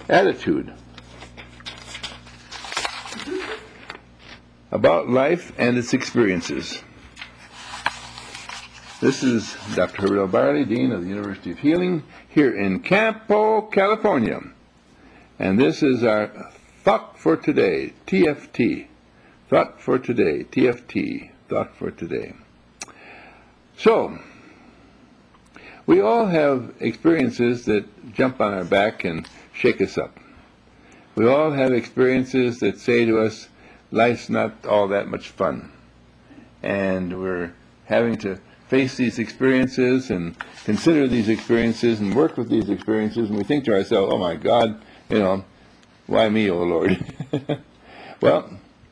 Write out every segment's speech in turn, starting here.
attitude about life and its experiences. This is Dr. Herbert L. Barley, Dean of the University of Healing, here in Campo, California. And this is our Thought for Today, TFT. Thought for Today, TFT. Thought for Today. So, we all have experiences that jump on our back and shake us up. We all have experiences that say to us, life's not all that much fun. And we're having to face these experiences and consider these experiences and work with these experiences, and we think to ourselves, oh my God, why me, oh Lord? Well,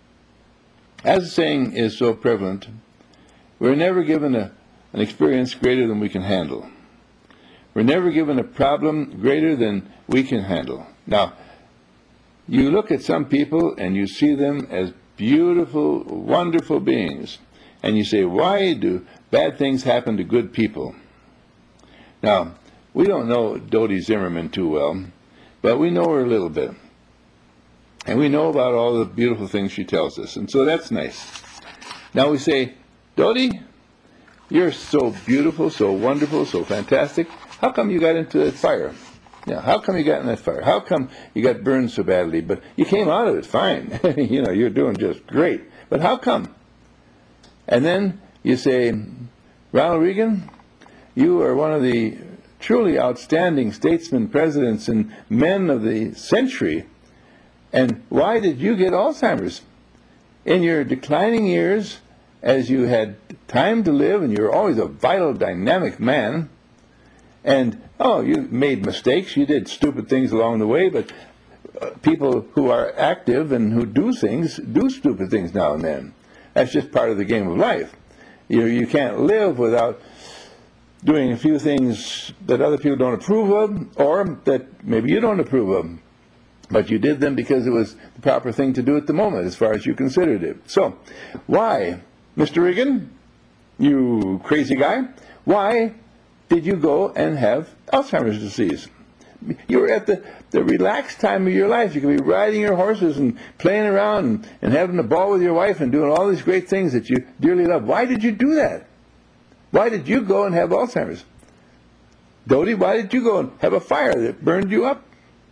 as the saying is so prevalent, we're never given an experience greater than we can handle. We're never given a problem greater than we can handle. Now, you look at some people and you see them as beautiful, wonderful beings, and you say, why do bad things happen to good people? Now, we don't know Dodie Zimmerman too well, but we know her a little bit. And we know about all the beautiful things she tells us, and so that's nice. Now we say, Dodie, you're so beautiful, so wonderful, so fantastic. How come you got into that fire? Yeah, how come you got in that fire? How come you got burned so badly? But you came out of it fine. You're doing just great. But how come? And then you say, Ronald Reagan, you are one of the truly outstanding statesmen, presidents, and men of the century. And why did you get Alzheimer's? In your declining years, as you had time to live, and you're always a vital, dynamic man, and, you made mistakes, you did stupid things along the way, but people who are active and who do things do stupid things now and then. That's just part of the game of life. You can't live without doing a few things that other people don't approve of, or that maybe you don't approve of. But you did them because it was the proper thing to do at the moment, as far as you considered it. So, why, Mr. Reagan, you crazy guy, why did you go and have Alzheimer's disease? You were at the relaxed time of your life. You could be riding your horses and playing around and having a ball with your wife and doing all these great things that you dearly love. Why did you do that? Why did you go and have Alzheimer's? Dodie, why did you go and have a fire that burned you up?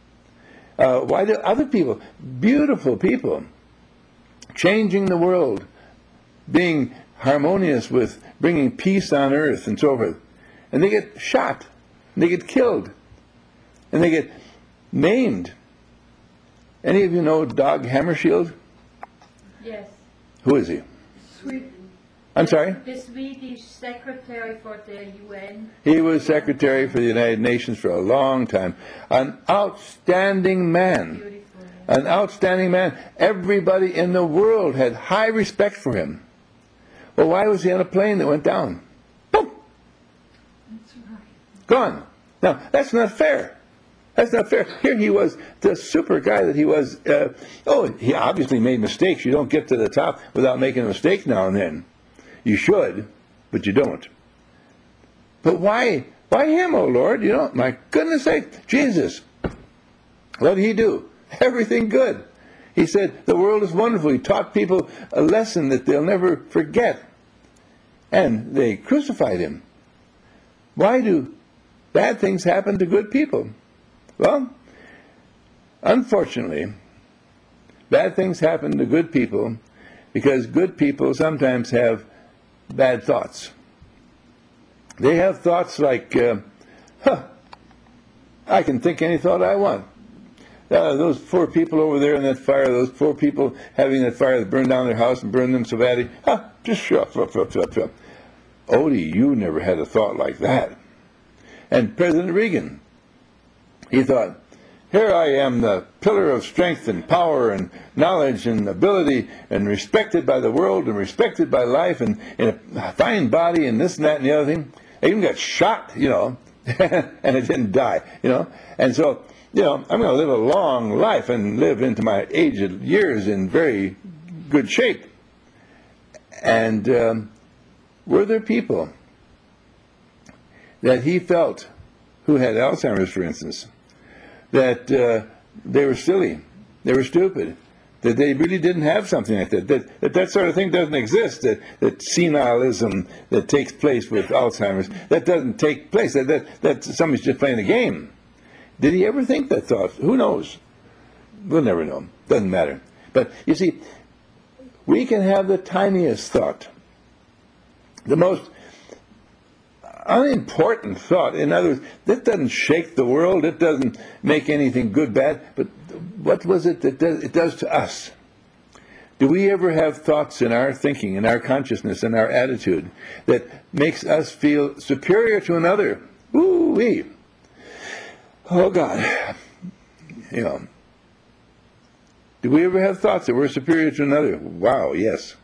Why did other people, beautiful people, changing the world, being harmonious with bringing peace on earth and so forth, and they get shot, and they get killed, and they get maimed? Any of you know Dag Hammarskjöld? Yes. Who is he? Sweden. I'm sorry? The Swedish Secretary for the UN. He was Secretary for the United Nations for a long time. An outstanding man. Beautiful. An outstanding man. Everybody in the world had high respect for him. Well, why was he on a plane that went down? Boom! That's right. Gone. Now, that's not fair. That's not fair. Here he was, the super guy that he was. He obviously made mistakes. You don't get to the top without making a mistake now and then. You should, but you don't. But why? Why him, oh Lord? My goodness sake, Jesus. What did he do? Everything good. He said, the world is wonderful. He taught people a lesson that they'll never forget. And they crucified him. Why do bad things happen to good people? Well, unfortunately, bad things happen to good people because good people sometimes have bad thoughts. They have thoughts like, I can think any thought I want. Those poor people over there in that fire, those poor people having that fire that burned down their house and burned them so badly, just shut up. Odie, you never had a thought like that. And President Reagan, he thought, here I am, the pillar of strength and power and knowledge and ability, and respected by the world and respected by life, and in a fine body and this and that and the other thing. I even got shot, and I didn't die, And so, I'm going to live a long life and live into my aged years in very good shape. And were there people that he felt who had Alzheimer's, for instance, that they were silly, they were stupid, that they really didn't have something like that sort of thing doesn't exist, that senilism that takes place with Alzheimer's, that doesn't take place, that somebody's just playing a game. Did he ever think that thought? Who knows? We'll never know. Doesn't matter. But you see, we can have the tiniest thought, the most unimportant thought. In other words, that doesn't shake the world. It doesn't make anything good, bad. But what was it that it does to us? Do we ever have thoughts in our thinking, in our consciousness, in our attitude that makes us feel superior to another? Ooh-wee. Oh, God. You know. Do we ever have thoughts that we're superior to another? Wow, yes.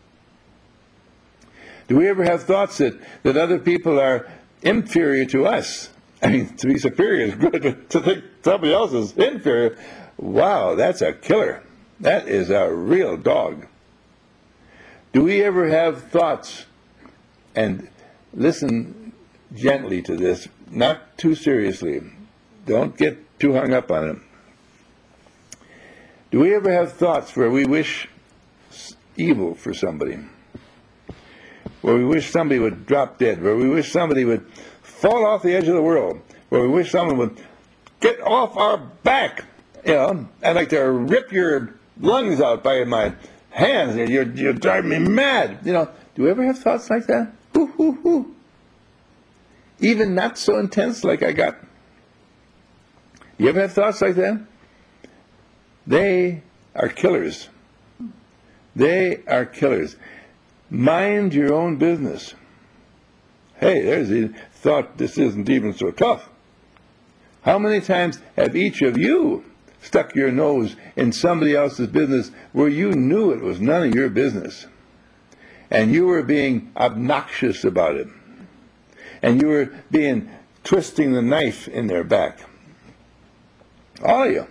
Do we ever have thoughts that other people are inferior to us? I mean, to be superior is good, but to think somebody else is inferior, wow, that's a killer. That is a real dog. Do we ever have thoughts, and listen gently to this, not too seriously, don't get too hung up on it. Do we ever have thoughts where we wish evil for somebody? Where we wish somebody would drop dead, where we wish somebody would fall off the edge of the world, where we wish someone would get off our back? You know, I'd like to rip your lungs out by my hands. You're driving me mad. You know, do we ever have thoughts like that? Hoo. Even not so intense like I got. You ever have thoughts like that? They are killers. They are killers. Mind your own business. Hey, there's the thought, this isn't even so tough. How many times have each of you stuck your nose in somebody else's business where you knew it was none of your business, and you were being obnoxious about it, and you were twisting the knife in their back? All of you.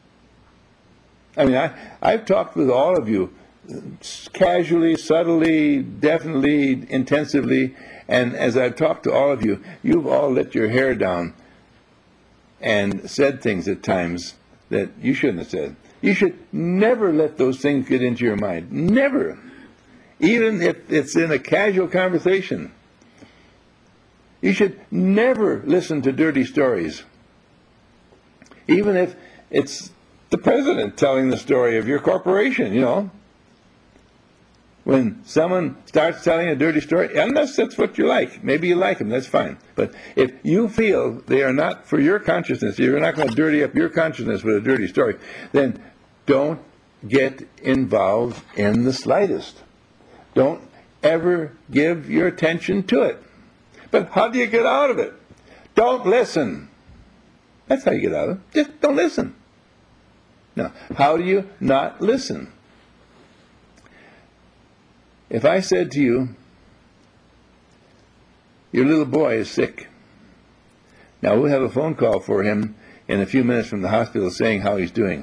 I mean, I've talked with all of you casually, subtly, definitely, intensively, and as I've talked to all of you, you've all let your hair down and said things at times that you shouldn't have said. You should never let those things get into your mind. Never. Even if it's in a casual conversation. You should never listen to dirty stories. Even if it's the president telling the story of your corporation, you know. When someone starts telling a dirty story, unless that's what you like, maybe you like them, that's fine. But if you feel they are not for your consciousness, you're not going to dirty up your consciousness with a dirty story, then don't get involved in the slightest. Don't ever give your attention to it. But how do you get out of it? Don't listen. That's how you get out of it. Just don't listen. Now, how do you not listen? If I said to you, your little boy is sick. Now, we'll have a phone call for him in a few minutes from the hospital saying how he's doing.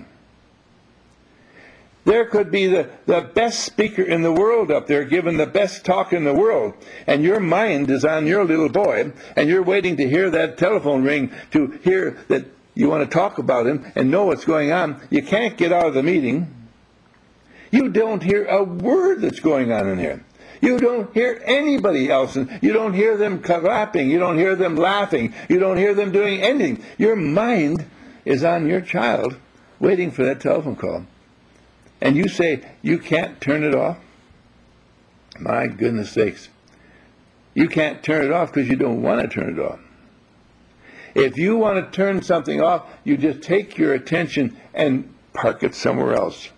There could be the best speaker in the world up there giving the best talk in the world, and your mind is on your little boy, and you're waiting to hear that telephone ring to hear that you want to talk about him and know what's going on. You can't get out of the meeting. You don't hear a word that's going on in here. You don't hear anybody else. You don't hear them clapping. You don't hear them laughing. You don't hear them doing anything. Your mind is on your child waiting for that telephone call. And you say, you can't turn it off? My goodness sakes. You can't turn it off because you don't want to turn it off. If you want to turn something off, you just take your attention and park it somewhere else.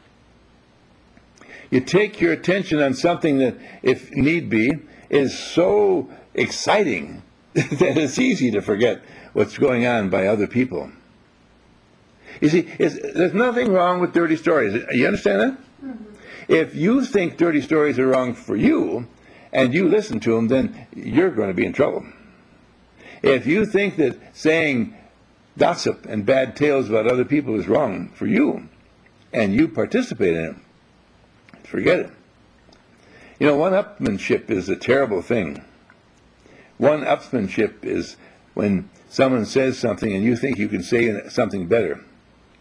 You take your attention on something that, if need be, is so exciting that it's easy to forget what's going on by other people. You see, there's nothing wrong with dirty stories. You understand that? Mm-hmm. If you think dirty stories are wrong for you, and you listen to them, then you're going to be in trouble. If you think that saying gossip and bad tales about other people is wrong for you, and you participate in it, forget it. You know, one-upmanship is a terrible thing. One-upmanship is when someone says something and you think you can say something better.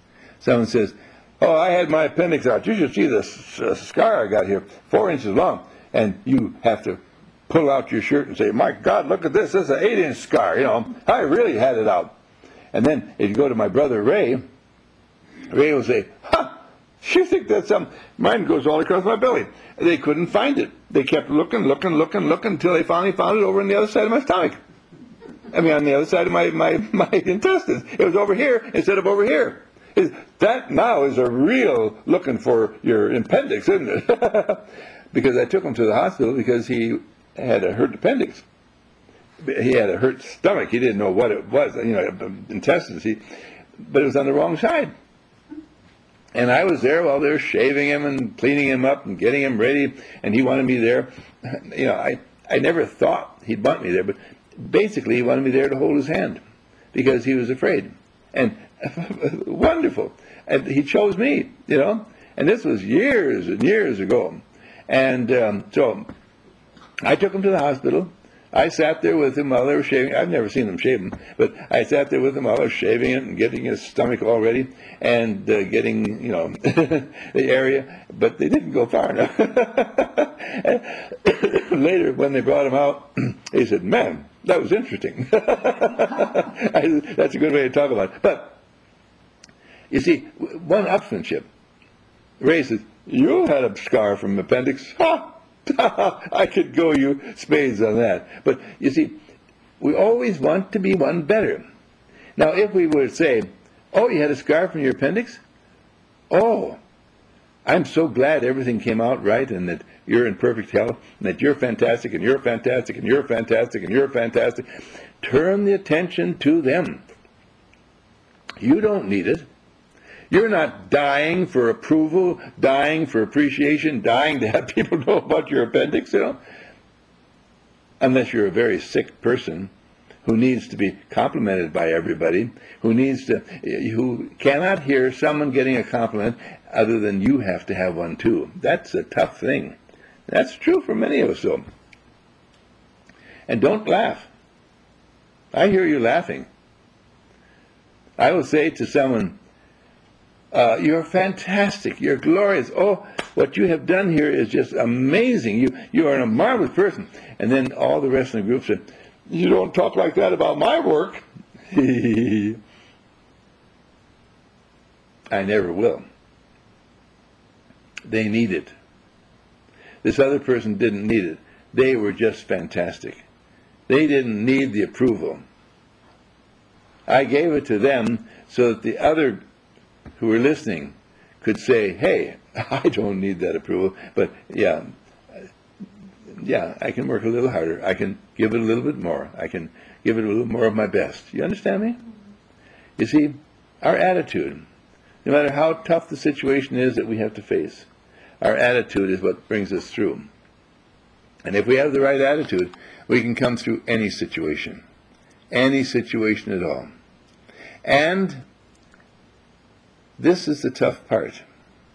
Someone says, "Oh, I had my appendix out. You should see this scar I got here, 4 inches long." And you have to pull out your shirt and say, "My God, look at this. This is an 8-inch scar. You know, I really had it out." And then if you go to my brother Ray, Ray will say, "Ha! You think that's something? Mine goes all across my belly." They couldn't find it. They kept looking until they finally found it over on the other side of my stomach. I mean, on the other side of my intestines. It was over here instead of over here. That now is a real looking for your appendix, isn't it? Because I took him to the hospital because he had a hurt appendix. He had a hurt stomach. He didn't know what it was, intestines. But it was on the wrong side. And I was there while they were shaving him and cleaning him up and getting him ready, and he wanted me there. I never thought he'd want me there, but basically he wanted me there to hold his hand because he was afraid. And wonderful. And he chose me, and this was years and years ago. And so I took him to the hospital. I sat there with him while they were shaving. I've never seen them shave him, but I sat there with him while they were shaving it and getting his stomach all ready and getting, the area. But they didn't go far enough. Later, when they brought him out, he said, "Man, that was interesting." That's a good way to talk about it. But, you see, one upsmanship. Ray says, "You had a scar from appendix." Ha! I could go you spades on that. But, you see, we always want to be one better. Now, if we would say, "Oh, you had a scar from your appendix? Oh, I'm so glad everything came out right and that you're in perfect health and that you're fantastic and you're fantastic and you're fantastic and you're fantastic." Turn the attention to them. You don't need it. You're not dying for approval, dying for appreciation, dying to have people know about your appendix, unless you're a very sick person who needs to be complimented by everybody, who cannot hear someone getting a compliment other than you have to have one too. That's a tough thing. That's true for many of us, though. And don't laugh. I hear you laughing. I will say to someone, "You're fantastic. You're glorious. Oh, what you have done here is just amazing. You are a marvelous person." And then all the rest of the group said, "You don't talk like that about my work." I never will. They need it. This other person didn't need it. They were just fantastic. They didn't need the approval. I gave it to them so that the other who were listening could say, "Hey, I don't need that approval, but yeah, I can work a little harder. I can give it a little bit more. I can give it a little more of my best." You understand me? You see, our attitude, no matter how tough the situation is that we have to face, our attitude is what brings us through. And if we have the right attitude, we can come through any situation at all. And this is the tough part.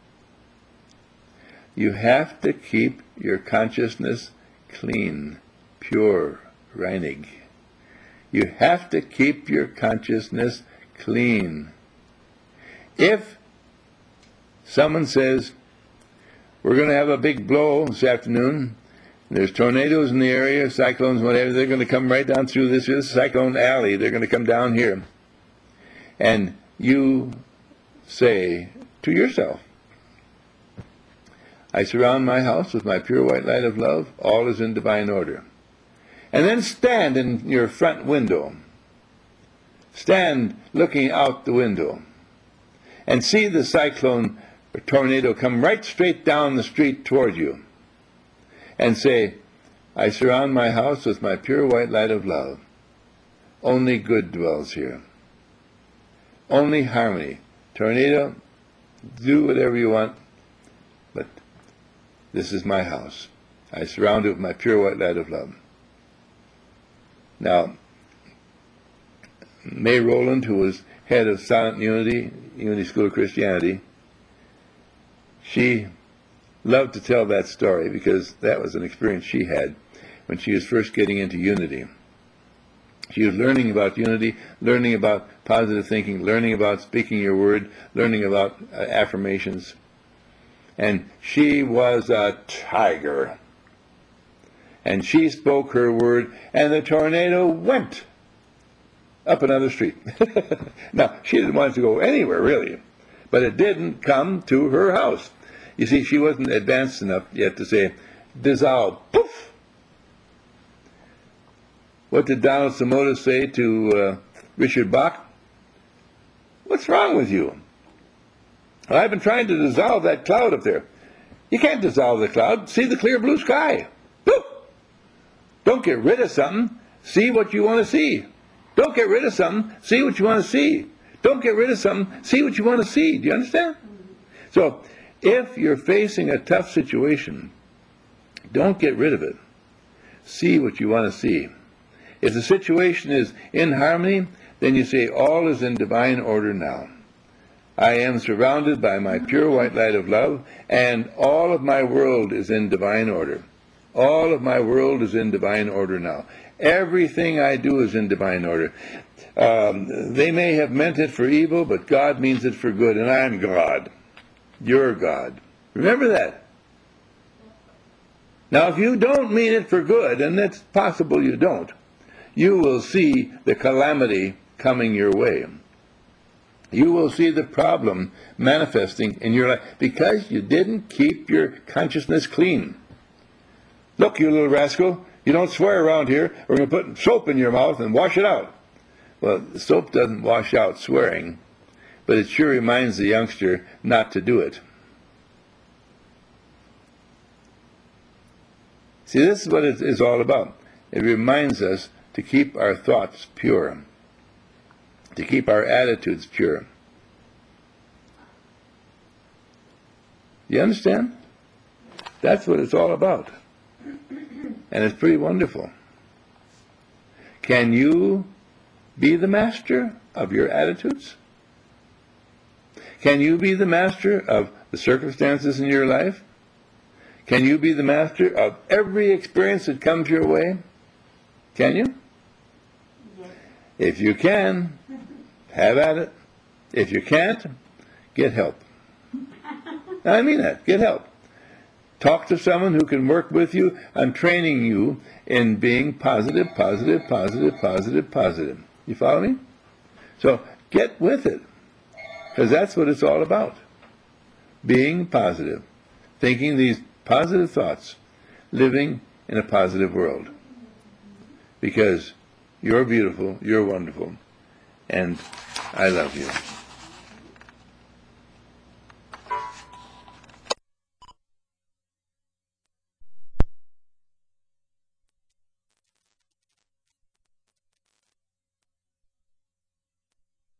You have to keep your consciousness clean, pure, reinig. You have to keep your consciousness clean. If someone says, "We're going to have a big blow this afternoon, there's tornadoes in the area, cyclones, whatever, they're going to come right down through this cyclone alley, they're going to come down here," and you say to yourself, "I surround my house with my pure white light of love, all is in divine order." And then stand in your front window. Stand looking out the window and see the cyclone or tornado come right straight down the street toward you. And say, "I surround my house with my pure white light of love. Only good dwells here. Only harmony. Tornado, do whatever you want, but this is my house. I surround it with my pure white light of love." Now, May Rowland, who was head of Silent Unity, Unity School of Christianity, she loved to tell that story because that was an experience she had when she was first getting into Unity. She was learning about unity, learning about positive thinking, learning about speaking your word, learning about affirmations. And she was a tiger. And she spoke her word, and the tornado went up another street. Now, she didn't want it to go anywhere, really, but it didn't come to her house. You see, she wasn't advanced enough yet to say, dissolve, poof. What did Donald Simotas say to Richard Bach? What's wrong with you? Well, I've been trying to dissolve that cloud up there. You can't dissolve the cloud. See the clear blue sky. Poof. Don't get rid of something. See what you want to see. Don't get rid of something. See what you want to see. Don't get rid of something. See what you want to see. Do you understand? So, if you're facing a tough situation, don't get rid of it. See what you want to see. If the situation is in harmony, then you say, all is in divine order now. I am surrounded by my pure white light of love, and all of my world is in divine order. All of my world is in divine order now. Everything I do is in divine order. They may have meant it for evil, but God means it for good, and I'm God. You're God. Remember that. Now, if you don't mean it for good, and it's possible you don't, you will see the calamity coming your way. You will see the problem manifesting in your life because you didn't keep your consciousness clean. Look, you little rascal, you don't swear around here. We're going to put soap in your mouth and wash it out. Well, soap doesn't wash out swearing, but it sure reminds the youngster not to do it. See, this is what it is all about. It reminds us to keep our thoughts pure, to keep our attitudes pure. You understand? That's what it's all about. And it's pretty wonderful. Can you be the master of your attitudes? Can you be the master of the circumstances in your life? Can you be the master of every experience that comes your way? Can you? Yes. If you can, have at it. If you can't, get help. I mean that. Get help. Talk to someone who can work with you on training you in being positive, positive, positive, positive, positive. You follow me? So get with it, because that's what it's all about. Being positive, thinking these positive thoughts, living in a positive world. Because you're beautiful, you're wonderful, and I love you.